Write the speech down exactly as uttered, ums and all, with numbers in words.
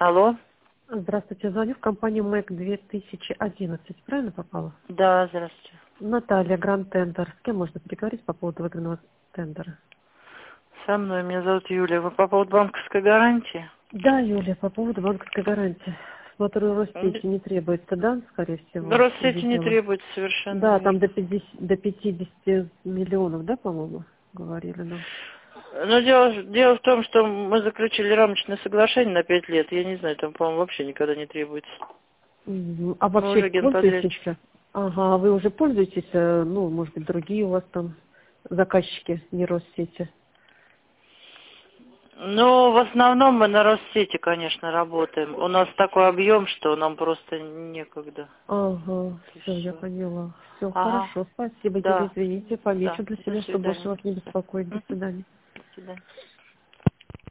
Алло. Здравствуйте, звоню в компанию МЭК две тысячи одиннадцать. Правильно попала? Да, здравствуйте. Наталья, Гранд Тендер. С кем можно переговорить по поводу выигранного тендера? Со мной, меня зовут Юлия. Вы по поводу банковской гарантии? Да, Юлия, по поводу банковской гарантии. Смотрю, М, Россети не требуется, да, скорее всего, Россети не видела. требуется, совершенно Да, там до верно. пятидесяти, до пятидесяти миллионов, да, по-моему, говорили нам. Но дело, дело в том, что мы заключили рамочное соглашение на пять лет. Я не знаю, там, по-моему, вообще никогда не требуется. Мгм. А Мы вообще уже пользуетесь? генподрядчики. Ага, а вы уже пользуетесь, э, ну, может быть, другие у вас там заказчики, не Россети? Ну, в основном мы на Россети, конечно, работаем. У нас такой объем, что нам просто некогда. Ага, Это все, я все. поняла. Все, Ага, хорошо, спасибо, Юля, да, извините, да. помечу для До себя, чтобы больше свидания. вас не Да. беспокоить. До Мгм. свидания. До свидания.